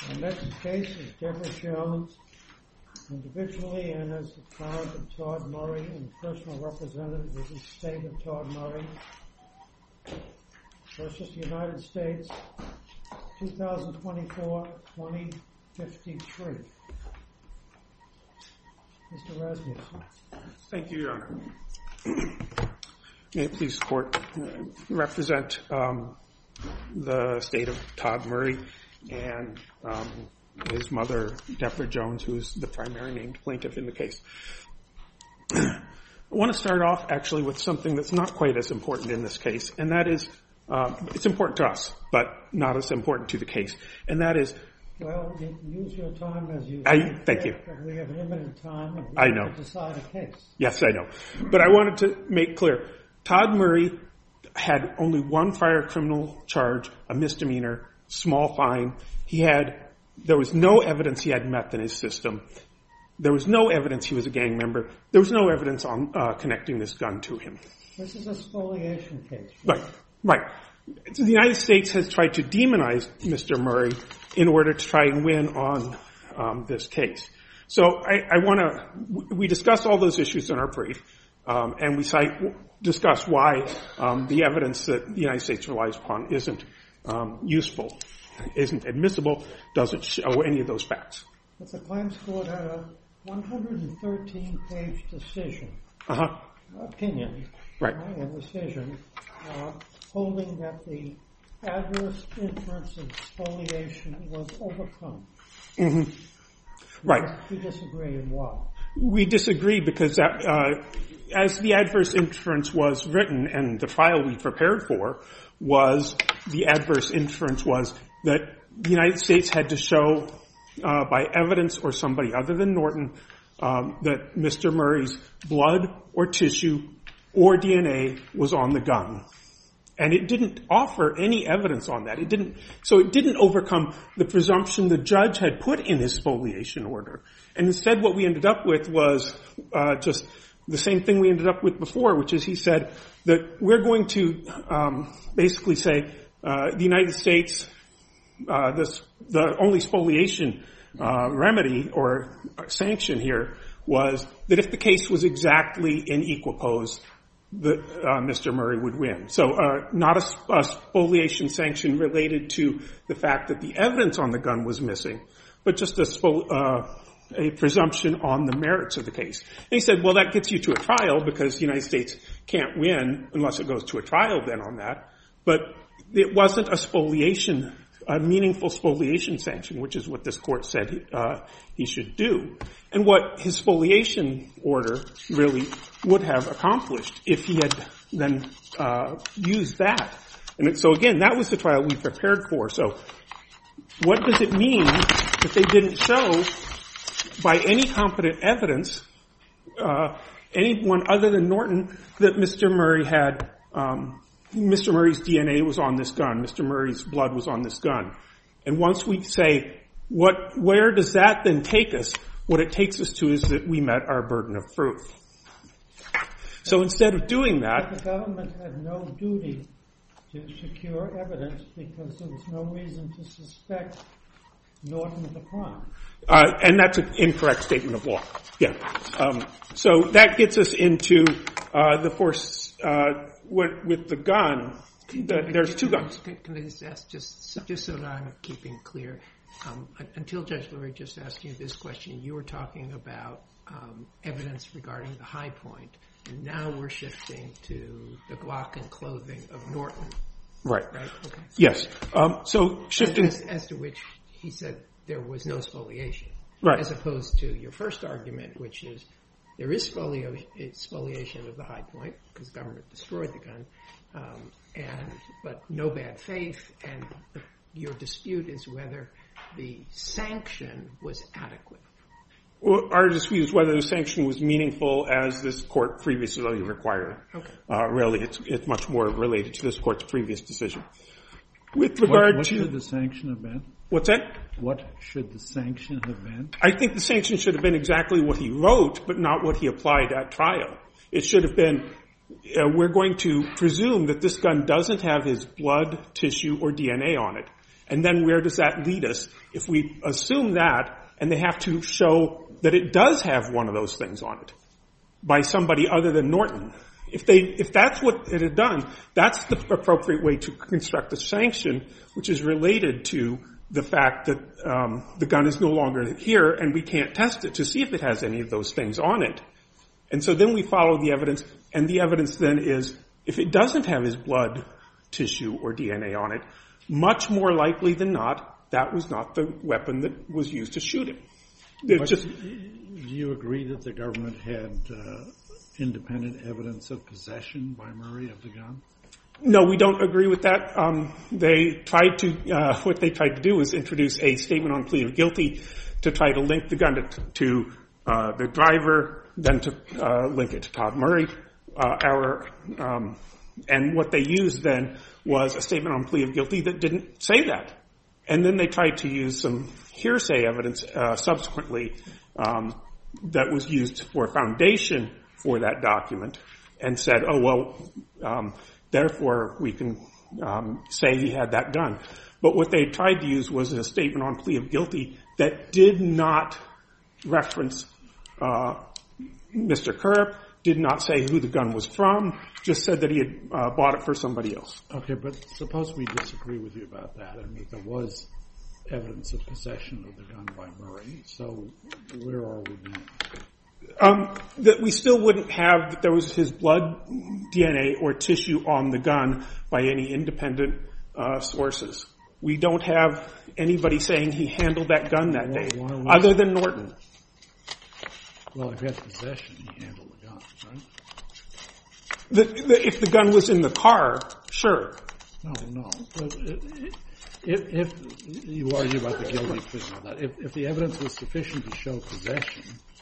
The next case is Deborah Jones, individually and as the client of Todd Murray and personal representative of the estate of Todd Murray, versus the United States, 2024-2053. Mr. Rasmussen. Thank you, Your Honor. May it please the Court represent the estate of Todd Murray and his mother, Deborah Jones, who is the primary named plaintiff in the case. I want to start off actually with something that's not quite as important in this case, and that is, it's important to us, but not as important to the case, and that is... Well, you can use your time as you... Thank you. We have limited time, and we have to decide a case. Yes, I know. But I wanted to make clear, Todd Murray had only one prior criminal charge, a misdemeanor, small fine. There was no evidence he had meth in his system. There was no evidence he was a gang member. There was no evidence on connecting this gun to him. This is a spoliation case. Right. The United States has tried to demonize Mr. Murray in order to try and win on this case. So we discuss all those issues in our brief, and we discuss why the evidence that the United States relies upon isn't useful, isn't admissible, doesn't show any of those facts. But the claims court had a 113-page decision, opinion, a decision, holding that the adverse inference of spoliation was overcome. Mm-hmm. Right. We disagree, and why? We disagree because as the adverse inference was written and the trial we prepared for the adverse inference was that the United States had to show by evidence or somebody other than Norton that Mr. Murray's blood or tissue or DNA was on the gun. And it didn't offer any evidence on that. It didn't overcome the presumption the judge had put in his spoliation order. And instead what we ended up with was just the same thing we ended up with before, which is he said that we're going to basically say the United States, the only spoliation remedy or sanction here was that if the case was exactly in equipoise, Mr. Murray would win. So not a spoliation sanction related to the fact that the evidence on the gun was missing, but just a presumption on the merits of the case. And he said, well, that gets you to a trial because the United States can't win unless it goes to a trial then on that. But it wasn't a meaningful spoliation sanction, which is what this court said he should do. And what his spoliation order really would have accomplished if he had then used that. And so again, that was the trial we prepared for. So what does it mean that they didn't show by any competent evidence, anyone other than Norton, that Mr. Murray had, Mr. Murray's DNA was on this gun, Mr. Murray's blood was on this gun. And once we say, where does that then take us? What it takes us to is that we met our burden of proof. So instead of doing that... But the government had no duty to secure evidence because there was no reason to suspect Norton of the crime. And that's an incorrect statement of law. Yeah. So that gets us into the force with the gun. There's two guns. Can I just ask, just so that I'm keeping clear, until Judge Lurie just asked you this question, you were talking about evidence regarding the high point, and now we're shifting to the Glock and clothing of Norton. Right. Okay. Yes. So shifting... As to which he said there was no spoliation. Right. As opposed to your first argument, which is there is spoliation of the high point because the government destroyed the gun, but no bad faith, and your dispute is whether the sanction was adequate. Well, our dispute is whether the sanction was meaningful as this court previously required. Okay. Really, it's much more related to this court's previous decision. With regard what should the sanction have been? What's that? What should the sanction have been? I think the sanction should have been exactly what he wrote, but not what he applied at trial. It should have been, we're going to presume that this gun doesn't have his blood, tissue, or DNA on it. And then where does that lead us? If we assume that, and they have to show that it does have one of those things on it by somebody other than Norton, if that's what it had done, that's the appropriate way to construct a sanction, which is related to the fact that the gun is no longer here and we can't test it to see if it has any of those things on it. And so then we follow the evidence, and the evidence then is if it doesn't have his blood, tissue, or DNA on it, much more likely than not, that was not the weapon that was used to shoot him. Do you agree that the government had independent evidence of possession by Murray of the gun? No, we don't agree with that. They tried to, what they tried to do was introduce a statement on plea of guilty to try to link the gun to the driver, then to link it to Todd Murray. And what they used then was a statement on plea of guilty that didn't say that. And then they tried to use some hearsay evidence subsequently that was used for foundation for that document and said, oh, well, therefore we can say he had that gun. But what they tried to use was a statement on plea of guilty that did not reference Mr. Kerr, did not say who the gun was from, just said that he had bought it for somebody else. Okay, but suppose we disagree with you about that. I mean, there was evidence of possession of the gun by Murray, so where are we now? That we still wouldn't have that there was his blood, DNA, or tissue on the gun by any independent sources. We don't have anybody saying he handled that gun that day, other than Norton. Well, if he had possession, he handled the gun, right? If the gun was in the car, sure. No. If you argue about the guilty plea and all that, if the evidence was sufficient to show possession,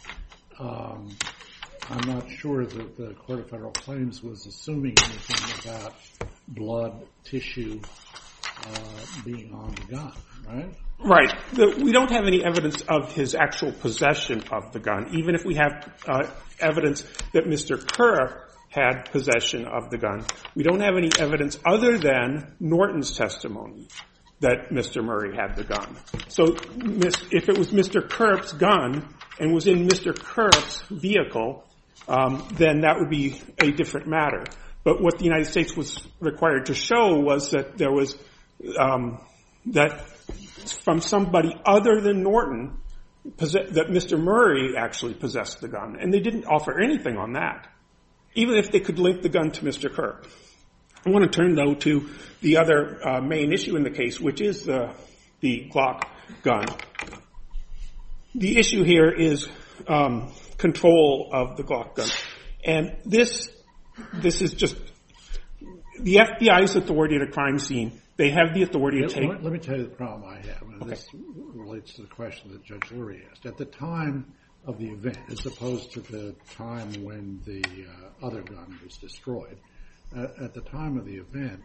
I'm not sure that the Court of Federal Claims was assuming anything about blood, tissue being on the gun, right? Right. We don't have any evidence of his actual possession of the gun, even if we have evidence that Mr. Kerr had possession of the gun. We don't have any evidence other than Norton's testimony that Mr. Murray had the gun. So if it was Mr. Kerr's gun and was in Mr. Kerr's vehicle, then that would be a different matter. But what the United States was required to show was that there was that from somebody other than Norton that Mr. Murray actually possessed the gun. And they didn't offer anything on that, even if they could link the gun to Mr. Kerr. I want to turn, though, to the other main issue in the case, which is the Glock gun. The issue here is control of the Glock gun. And this is just the FBI's authority at a crime scene. They have the authority to take... Let me tell you the problem I have, and okay. This relates to the question that Judge Lurie asked. At the time of the event, as opposed to the time when the other gun was destroyed, at the time of the event,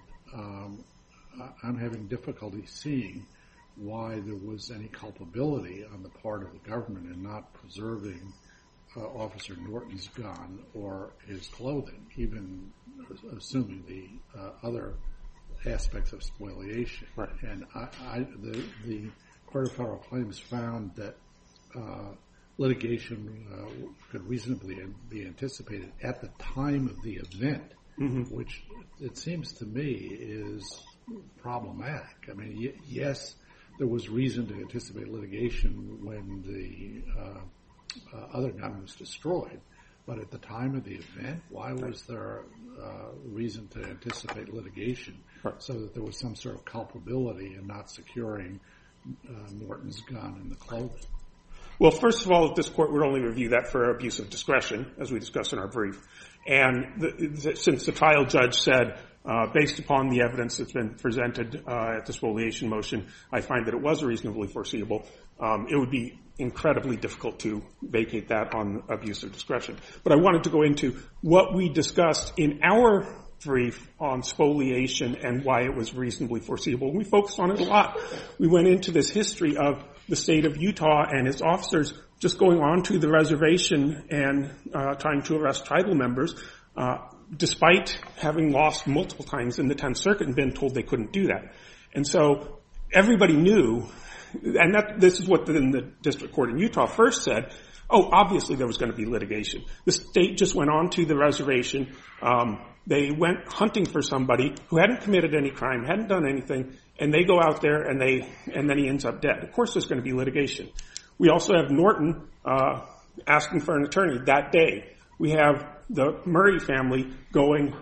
I'm having difficulty seeing why there was any culpability on the part of the government in not preserving Officer Norton's gun or his clothing, even assuming the other aspects of spoliation. Right. And the Court of Federal Claims found that litigation could reasonably be anticipated at the time of the event, which it seems to me is problematic. I mean, yes, there was reason to anticipate litigation when the other gun was destroyed, but at the time of the event, why was there reason to anticipate litigation so that there was some sort of culpability in not securing Norton's gun and the clothing? Well, first of all, this court would only review that for abuse of discretion, as we discussed in our brief. And since the trial judge said, based upon the evidence that's been presented at the spoliation motion, I find that it was reasonably foreseeable, it would be incredibly difficult to vacate that on abuse of discretion. But I wanted to go into what we discussed in our brief on spoliation and why it was reasonably foreseeable. We focused on it a lot. We went into this history of the state of Utah and its officers just going onto the reservation and trying to arrest tribal members, despite having lost multiple times in the 10th Circuit and been told they couldn't do that. And so everybody knew, and this is what the district court in Utah first said, obviously there was going to be litigation. The state just went on to the reservation. They went hunting for somebody who hadn't committed any crime, hadn't done anything, and they go out there and then he ends up dead. Of course there's going to be litigation. We also have Norton asking for an attorney that day. We have the Murray family going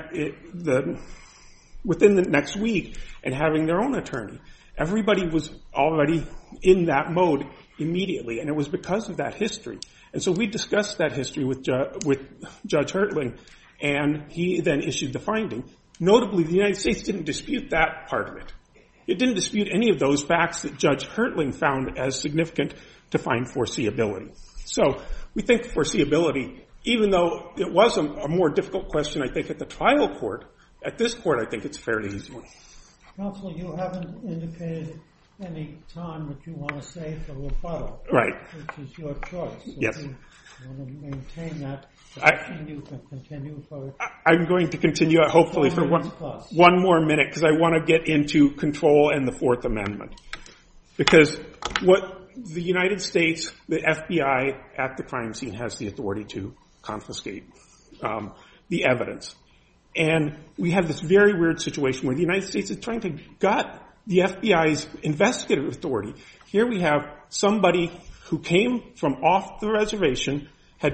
within the next week and having their own attorney. Everybody was already in that mode immediately, and it was because of that history. And so we discussed that history with Judge Hertling, and he then issued the finding. Notably, the United States didn't dispute that part of it. It didn't dispute any of those facts that Judge Hertling found as significant to find foreseeability. So we think foreseeability, even though it was a more difficult question, I think, at the trial court, at this court, I think it's a fairly easy one. Counsel, you haven't indicated any time that you want to save for rebuttal. Right. Which is your choice. So Yes. if you want to maintain that, you can continue for... I'm going to continue, hopefully, for one more minute, because I want to get into control and the Fourth Amendment. Because what the United States, the FBI at the crime scene has the authority to confiscate the evidence. And we have this very weird situation where the United States is trying to gut the FBI's investigative authority. Here we have somebody who came from off the reservation,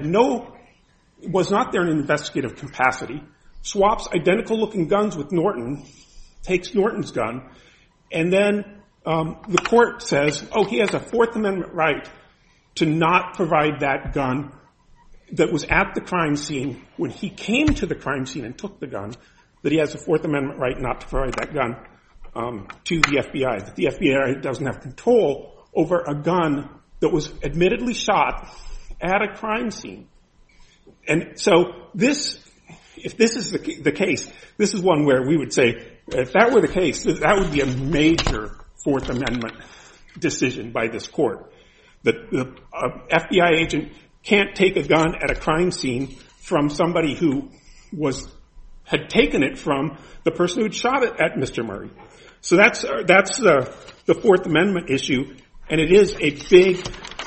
was not there in an investigative capacity, swaps identical-looking guns with Norton, takes Norton's gun, and then the court says, he has a Fourth Amendment right to not provide that gun that was at the crime scene when he came to the crime scene and took the gun, that he has a Fourth Amendment right not to provide that gun to the FBI, that the FBI doesn't have control over a gun that was admittedly shot at a crime scene. And so if this is the case, this is one where we would say, if that were the case, that would be a major Fourth Amendment decision by this court. That the FBI agent can't take a gun at a crime scene from somebody who had taken it from the person who'd shot it at Mr. Murray. So that's the Fourth Amendment issue, and it is a big,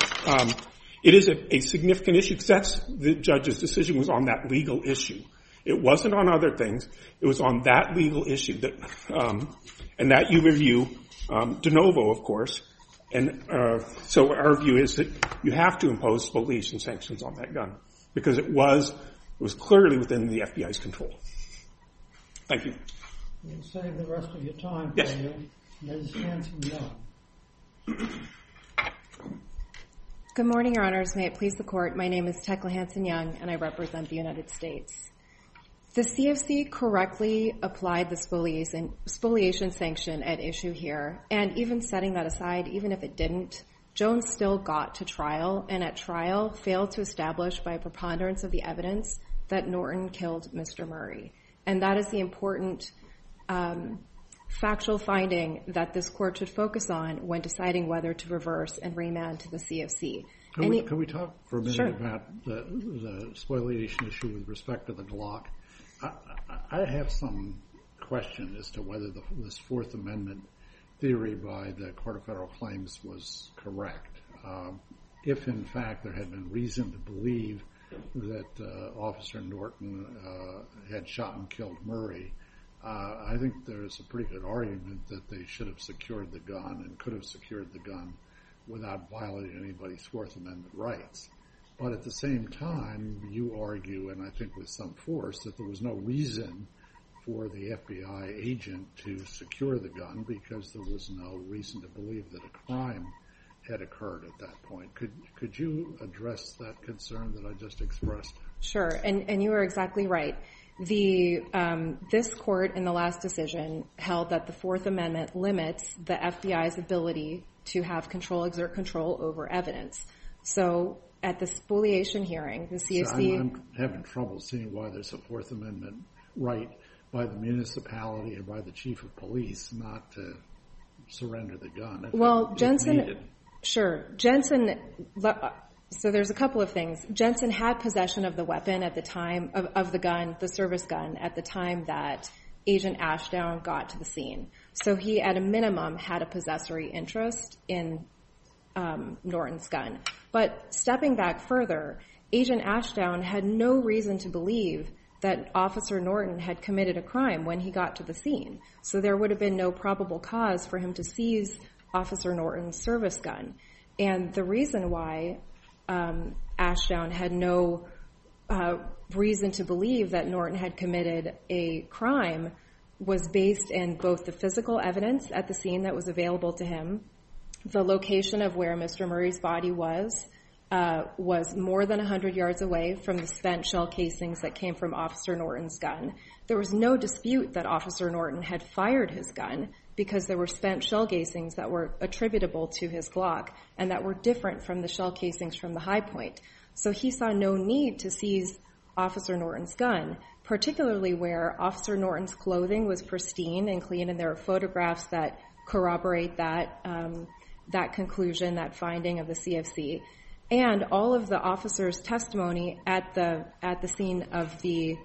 it is a significant issue, because the judge's decision was on that legal issue. It wasn't on other things. It was on that legal issue and that you review de novo, of course. And so our view is that you have to impose spoliation sanctions on that gun, because it was clearly within the FBI's control. Thank you. We'll save the rest of your time Yes. for you. Ms. Hanson-Young. Good morning, Your Honors. May it please the Court. My name is Tekla Hanson-Young, and I represent the United States. The CFC correctly applied the spoliation sanction at issue here, and even setting that aside, even if it didn't, Jones still got to trial, and at trial failed to establish by a preponderance of the evidence that Norton killed Mr. Murray. And that is the important factual finding that this Court should focus on when deciding whether to reverse and remand to the CFC. Can we talk for a minute Sure. about the spoliation issue with respect to the Glock? I have some question as to whether this Fourth Amendment theory by the Court of Federal Claims was correct. If, in fact, there had been reason to believe that Officer Norton had shot and killed Murray, I think there's a pretty good argument that they should have secured the gun and could have secured the gun without violating anybody's Fourth Amendment rights. But at the same time, you argue, and I think with some force, that there was no reason for the FBI agent to secure the gun because there was no reason to believe that a crime had occurred at that point. Could you address that concern that I just expressed? Sure, and you are exactly right. This Court in the last decision held that the Fourth Amendment limits the FBI's ability to have exert control over evidence. So at the spoliation hearing, the CFC... I'm having trouble seeing why there's a Fourth Amendment right by the municipality or by the chief of police not to surrender the gun. Well, Jensen... Needed. Sure. Jensen... So there's a couple of things. Jensen had possession of the weapon at the time, of the gun, the service gun, at the time that Agent Ashdown got to the scene. So he, at a minimum, had a possessory interest in Norton's gun. But stepping back further, Agent Ashdown had no reason to believe that Officer Norton had committed a crime when he got to the scene. So there would have been no probable cause for him to seize Officer Norton's service gun. And the reason why Ashdown had no reason to believe that Norton had committed a crime was based in both the physical evidence at the scene that was available to him, the location of where Mr. Murray's body was more than 100 yards away from the spent shell casings that came from Officer Norton's gun. There was no dispute that Officer Norton had fired his gun because there were spent shell casings that were attributable to his Glock and that were different from the shell casings from the High Point. So he saw no need to seize Officer Norton's gun, particularly where Officer Norton's clothing was pristine and clean, and there are photographs that corroborate that conclusion, that finding of the CFC. And all of the officers' testimony at the scene of the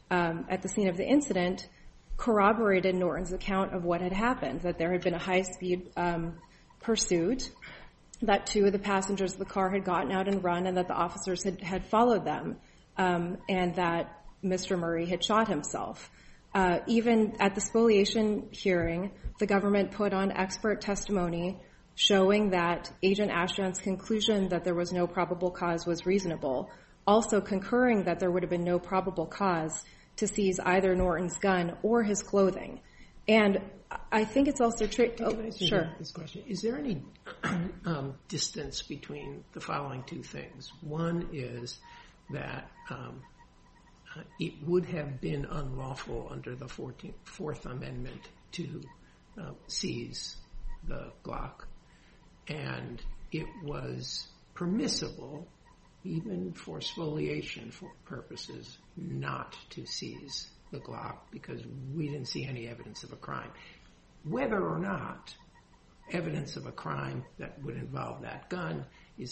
incident corroborated Norton's account of what had happened, that there had been a high-speed pursuit, that two of the passengers of the car had gotten out and run, and that the officers had followed them, and that Mr. Murray had shot himself. Even at the spoliation hearing, the government put on expert testimony showing that Agent Ashdown's conclusion that there was no probable cause was reasonable, also concurring that there would have been no probable cause to seize either Norton's gun or his clothing. And I think it's also true. Sure. This question. Is there any distance between the following two things? One is that it would have been unlawful under the 14th Amendment to seize the Glock, and it was permissible, even for spoliation purposes, not to seize the Glock because we didn't see any evidence of a crime. Whether or not evidence of a crime that would involve that gun is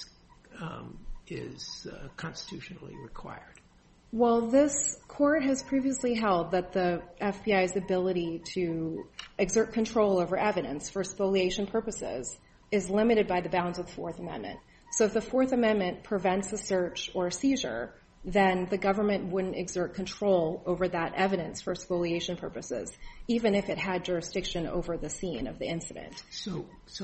constitutionally required. Well, this court has previously held that the FBI's ability to exert control over evidence for spoliation purposes is limited by the bounds of the Fourth Amendment. So if the Fourth Amendment prevents a search or a seizure, then the government wouldn't exert control over that evidence for spoliation purposes, even if it had jurisdiction over the scene of the incident. So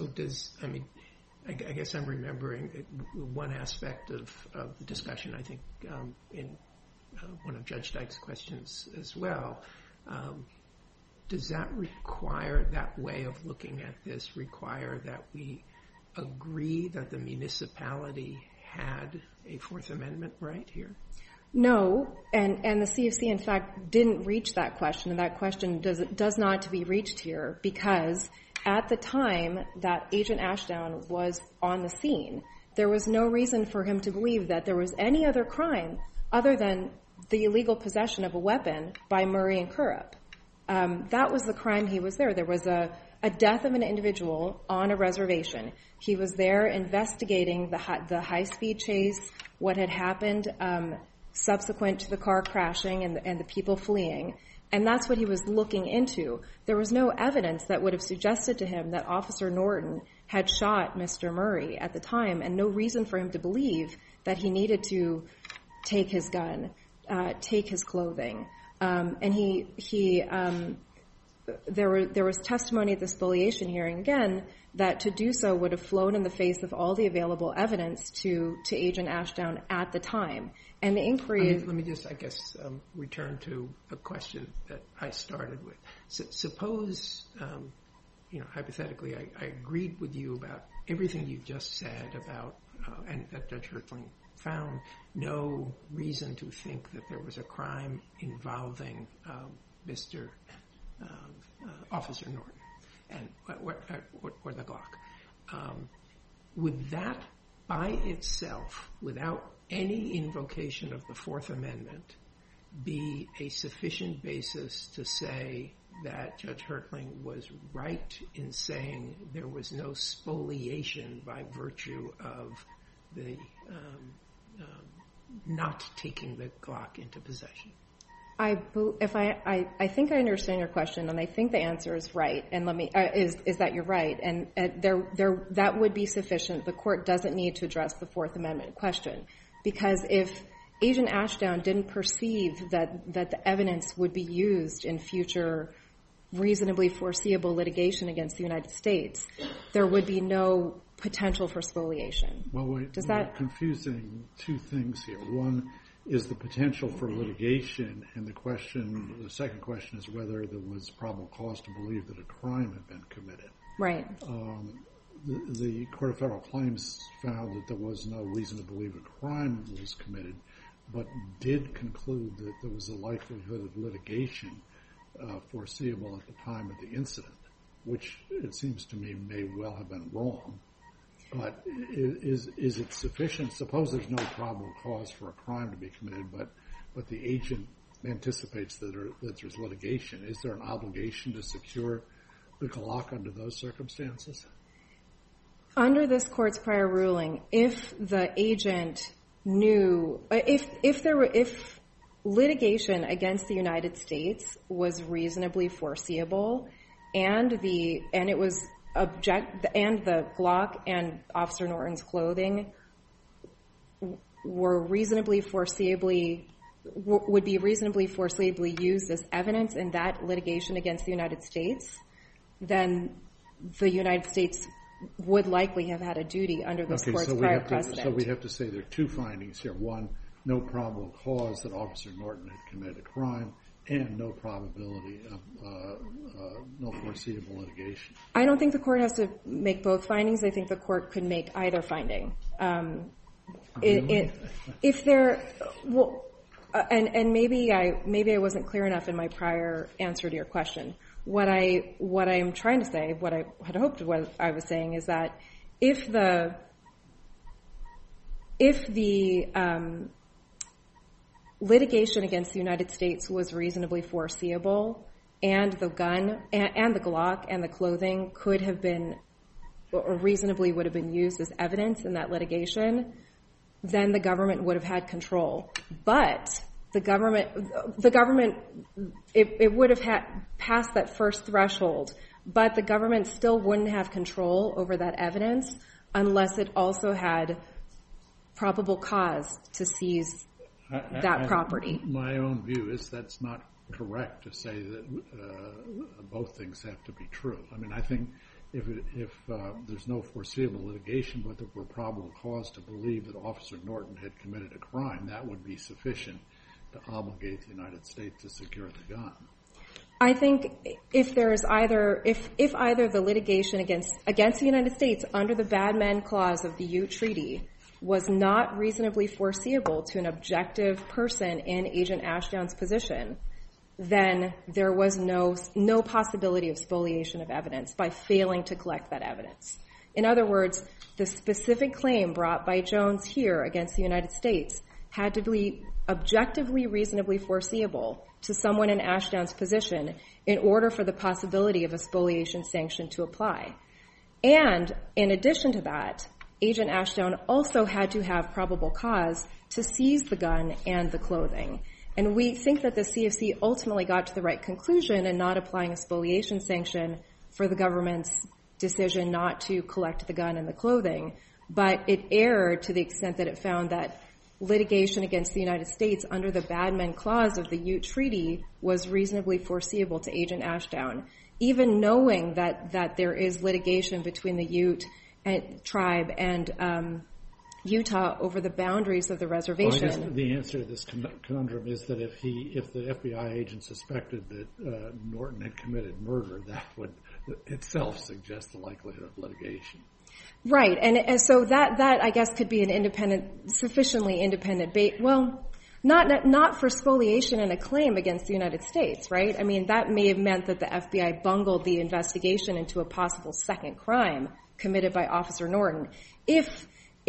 I guess I'm remembering one aspect of the discussion, I think, in one of Judge Dyke's questions as well. Does that way of looking at this require that we agree that the municipality had a Fourth Amendment right here? No, and the CFC, in fact, didn't reach that question, and that question does not to be reached here because at the time that Agent Ashdown was on the scene, there was no reason for him to believe that there was any other crime other than the illegal possession of a weapon by Murray and Kurup. That was the crime he was there. There was a death of an individual on a reservation. He was there investigating the high-speed chase, what had happened subsequent to the car crashing and the people fleeing, and that's what he was looking into. There was no evidence that would have suggested to him that Officer Norton had shot Mr. Murray at the time, and no reason for him to believe that he needed to take his gun, take his clothing. And there was testimony at the spoliation hearing, again, that to do so would have flown in the face of all the available evidence to Agent Ashdown at the time. And the inquiry... Let me just, I guess, return to a question that I started with. Suppose, hypothetically, I agreed with you about everything you've just said about, and that Judge Hertling found no reason to think that there was a crime involving Officer Norton and or the Glock. Would that by itself, without any invocation of the Fourth Amendment, be a sufficient basis to say that Judge Hertling was right in saying there was no spoliation by virtue of the not taking the Glock into possession? I think I understand your question, and I think the answer is right. And is that you're right, and that would be sufficient. The court doesn't need to address the Fourth Amendment question, because if Agent Ashdown didn't perceive that the evidence would be used in future reasonably foreseeable litigation against the United States, there would be no potential for spoliation. Well, we're confusing two things here. One is the potential for litigation, and the second question is whether there was probable cause to believe that a crime had been committed. Right. The Court of Federal Claims found that there was no reason to believe a crime was committed, but did conclude that there was a likelihood of litigation foreseeable at the time of the incident, which it seems to me may well have been wrong. But is it sufficient? Suppose there's no probable cause for a crime to be committed, but the agent anticipates that there's litigation. Is there an obligation to secure the Glock under those circumstances? Under this court's prior ruling, if the agent knew, if litigation against the United States was reasonably foreseeable, and the Glock and Officer Norton's clothing would be reasonably foreseeably used as evidence in that litigation against the United States, then the United States would likely have had a duty under this court's prior precedent. So we have to say there are two findings here. One, no probable cause that Officer Norton had committed a crime, and no probability of no foreseeable litigation. I don't think the court has to make both findings. I think the court could make either finding. If there, and maybe I wasn't clear enough in my prior answer to your question. What I'm trying to say, what I had hoped what I was saying is that if the litigation against the United States was reasonably foreseeable, and the gun and the Glock and the clothing could have been, or reasonably would have been used as evidence in that litigation, then the government would have had control. But the government, it would have had passed that first threshold, but the government still wouldn't have control over that evidence unless it also had probable cause to seize that property. My own view is that's not correct to say that both things have to be true. I mean, I think if there's no foreseeable litigation, but there were probable cause to believe that Officer Norton had committed a crime, that would be sufficient to obligate the United States to secure the gun. I think if either the litigation against the United States under the Bad Men Clause of the Ute Treaty was not reasonably foreseeable to an objective person in Agent Ashdown's position, then there was no possibility of spoliation of evidence by failing to collect that evidence. In other words, the specific claim brought by Jones here against the United States had to be objectively reasonably foreseeable to someone in Ashdown's position in order for the possibility of a spoliation sanction to apply. And in addition to that, Agent Ashdown also had to have probable cause to seize the gun and the clothing. And we think that the CFC ultimately got to the right conclusion in not applying a spoliation sanction for the government's decision not to collect the gun and the clothing, but it erred to the extent that it found that litigation against the United States under the Bad Men Clause of the Ute Treaty was reasonably foreseeable to Agent Ashdown, even knowing that there is litigation between the Ute tribe and Utah over the boundaries of the reservation. Well, I guess the answer to this conundrum is that if the FBI agent suspected that Norton had committed murder, that would itself suggest the likelihood of litigation. Right, and so that I guess could be an sufficiently independent well, not for spoliation and a claim against the United States, right? I mean, that may have meant that the FBI bungled the investigation into a possible second crime committed by Officer Norton. If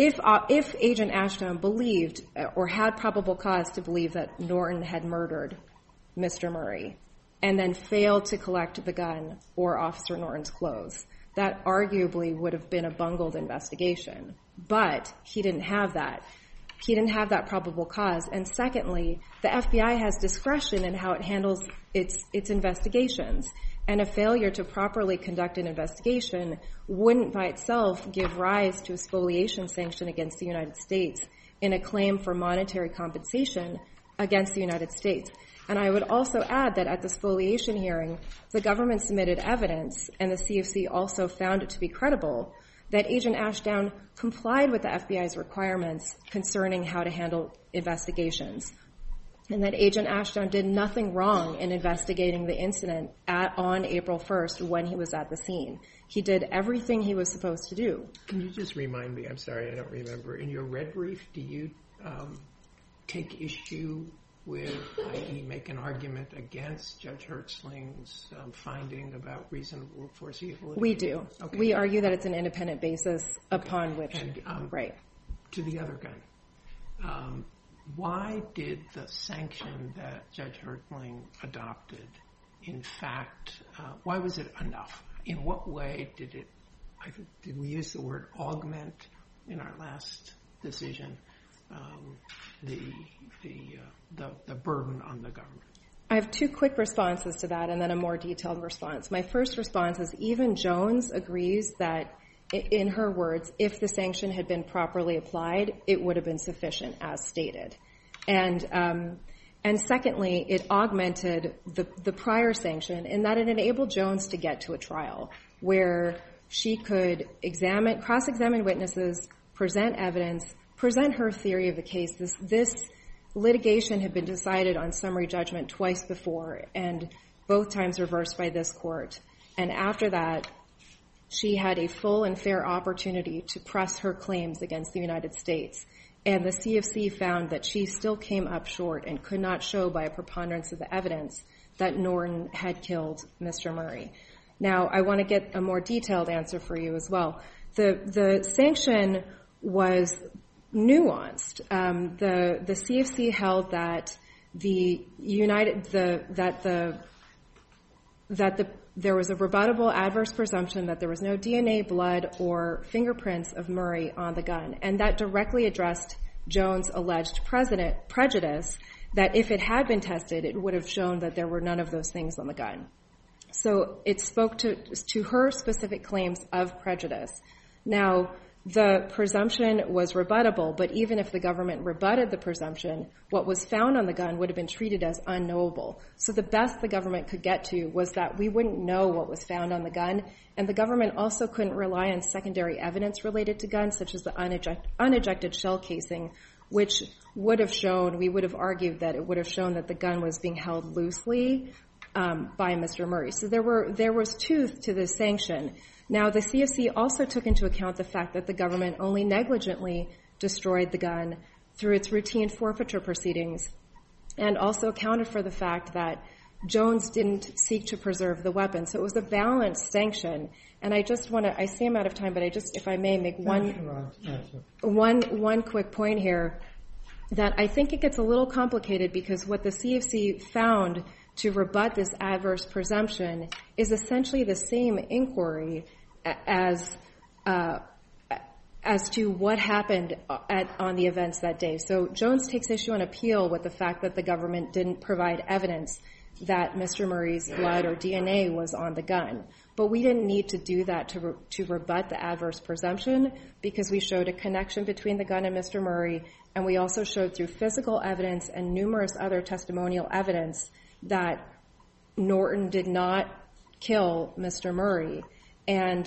Agent Ashdown believed or had probable cause to believe that Norton had murdered Mr. Murray and then failed to collect the gun or Officer Norton's clothes, that arguably would have been a bungled investigation. But he didn't have that. he didn't have that probable cause. And secondly, the FBI has discretion in how it handles its investigations. And a failure to properly conduct an investigation wouldn't by itself give rise to a spoliation sanction against the United States in a claim for monetary compensation against the United States. And I would also add that at the spoliation hearing, the government submitted evidence, and the CFC also found it to be credible, that Agent Ashdown complied with the FBI's requirements concerning how to handle investigations, and that Agent Ashdown did nothing wrong in investigating the incident on April 1st when he was at the scene. He did everything he was supposed to do. Can you just remind me, I'm sorry, I don't remember, in your red brief, do you take issue with, i.e. make an argument against Judge Hertzling's finding about reasonable foreseeability? We do. Okay. We argue that it's an independent basis upon which, And, right. To the other gun, why did the sanction that Judge Hertzling adopted, in fact, why was it enough? In what way did we use the word augment in our last decision, the burden on the government? I have two quick responses to that and then a more detailed response. My first response is even Jones agrees that, in her words, if the sanction had been properly applied, it would have been sufficient as stated. And secondly, it augmented the prior sanction in that it enabled Jones to get to a trial where she could cross-examine witnesses, present evidence, present her theory of the case. This litigation had been decided on summary judgment twice before, and both times reversed by this court. And after that, she had a full and fair opportunity to press her claims against the United States. And the CFC found that she still came up short and could not show by a preponderance of the evidence that Norton had killed Mr. Murray. Now, I want to get a more detailed answer for you as well. The sanction was nuanced. The CFC held that there was a rebuttable adverse presumption that there was no DNA, blood, or fingerprints of Murray on the gun, and that directly addressed Jones' alleged prejudice that if it had been tested, it would have shown that there were none of those things on the gun. So it spoke to her specific claims of prejudice. Now, the presumption was rebuttable, but even if the government rebutted the presumption, what was found on the gun would have been treated as unknowable. So the best the government could get to was that we wouldn't know what was found on the gun, and the government also couldn't rely on secondary evidence related to guns, such as the unejected shell casing, which would have shown, we would have argued that it would have shown that the gun was being held loosely by Mr. Murray. So there was tooth to this sanction. Now, the CFC also took into account the fact that the government only negligently destroyed the gun through its routine forfeiture proceedings, and also accounted for the fact that Jones didn't seek to preserve the weapon. So it was a balanced sanction. And I just want to, I see I'm out of time, but if I may, make one quick point here, that I think it gets a little complicated because what the CFC found to rebut this adverse presumption is essentially the same inquiry as to what happened on the events that day. So Jones takes issue on appeal with the fact that the government didn't provide evidence that Mr. Murray's blood or DNA was on the gun. But we didn't need to do that to rebut the adverse presumption because we showed a connection between the gun and Mr. Murray, and we also showed through physical evidence and numerous other testimonial evidence that Norton did not kill Mr. Murray, and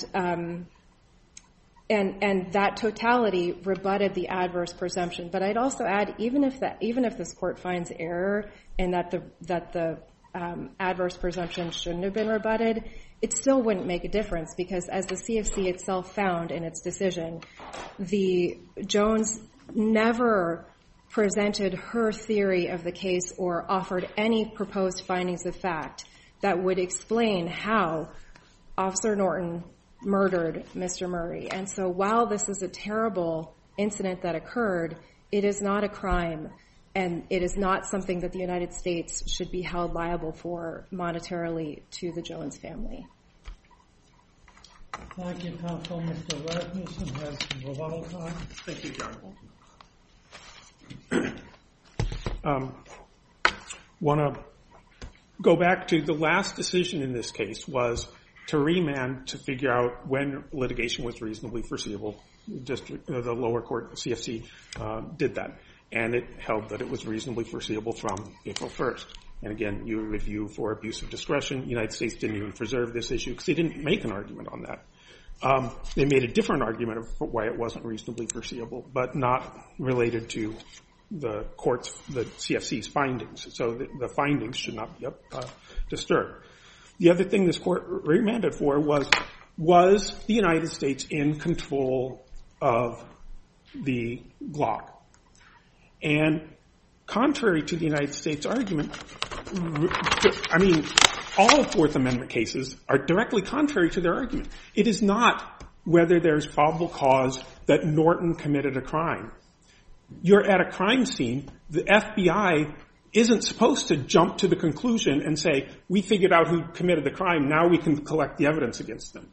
that totality rebutted the adverse presumption. But I'd also add, even if this court finds error in that the adverse presumption shouldn't have been rebutted, it still wouldn't make a difference because, as the CFC itself found in its decision, Jones never presented her theory of the case or offered any proposed findings of fact that would explain how Officer Norton murdered Mr. Murray. And so while this is a terrible incident that occurred, it is not a crime, and it is not something that the United States should be held liable for monetarily to the Jones family. Thank you, Counsel. Mr. Rasmussen has some rebuttal time. Thank you, John. want to go back to the last decision in this case was to remand to figure out when litigation was reasonably foreseeable. The lower court, CFC, did that. And it held that it was reasonably foreseeable from April 1st. And again, you review for abuse of discretion. The United States didn't even preserve this issue because they didn't make an argument on that. They made a different argument of why it wasn't reasonably foreseeable, but not related to the CFC's findings. So the findings should not be disturbed. The other thing this court remanded for was the United States in control of the Glock? And contrary to the United States argument, I mean, all Fourth Amendment cases are directly contrary to their argument. It is not whether there's probable cause that Norton committed a crime. You're at a crime scene. The FBI isn't supposed to jump to the conclusion and say, we figured out who committed the crime, now we can collect the evidence against them.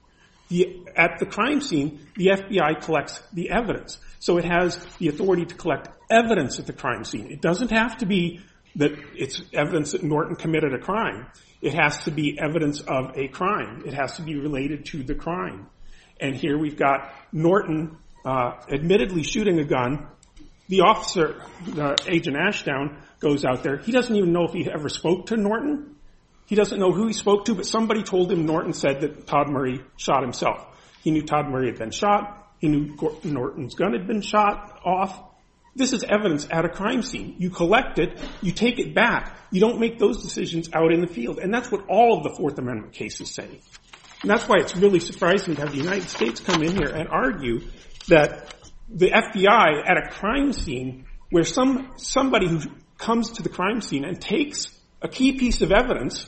At the crime scene, the FBI collects the evidence. So it has the authority to collect evidence at the crime scene. It doesn't have to be that it's evidence that Norton committed a crime. It has to be evidence of a crime. It has to be related to the crime. And here we've got Norton admittedly shooting a gun. The officer, Agent Ashdown, goes out there. He doesn't even know if he ever spoke to Norton. He doesn't know who he spoke to, but somebody told him Norton said that Todd Murray shot himself. He knew Todd Murray had been shot. He knew Norton's gun had been shot off. This is evidence at a crime scene. You collect it. You take it back. You don't make those decisions out in the field. And that's what all of the Fourth Amendment cases say. And that's why it's really surprising to have the United States come in here and argue that the FBI at a crime scene where somebody who comes to the crime scene and takes a key piece of evidence,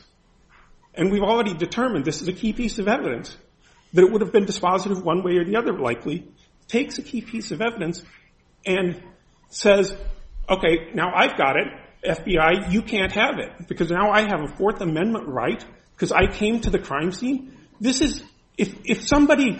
and we've already determined this is a key piece of evidence, that it would have been dispositive one way or the other likely, takes a key piece of evidence and says, okay, now I've got it, FBI, you can't have it, because now I have a Fourth Amendment right, because I came to the crime scene. This is, if somebody,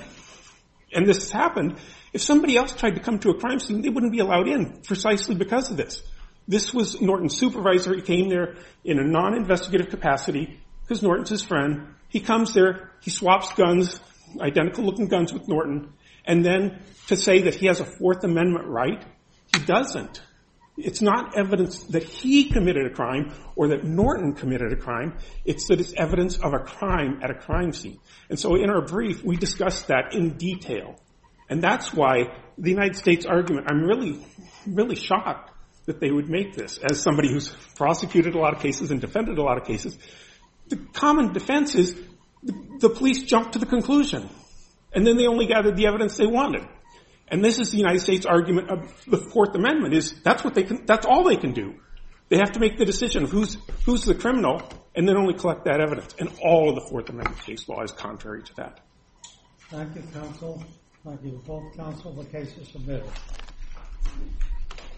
and this has happened, if somebody else tried to come to a crime scene, they wouldn't be allowed in precisely because of this. This was Norton's supervisor. He came there in a non-investigative capacity because Norton's his friend. He comes there, he swaps guns, identical-looking guns with Norton, and then to say that he has a Fourth Amendment right, he doesn't. It's not evidence that he committed a crime or that Norton committed a crime. It's that it's evidence of a crime at a crime scene. And so in our brief, we discussed that in detail. And that's why the United States argument, I'm really, really shocked that they would make this. As somebody who's prosecuted a lot of cases and defended a lot of cases, the common defense is the police jumped to the conclusion. And then they only gathered the evidence they wanted. And this is the United States argument of the Fourth Amendment is that's all they can do. They have to make the decision of who's the criminal and then only collect that evidence. And all of the Fourth Amendment case law is contrary to that. Thank you, counsel. Thank you to both counsel. The case is submitted.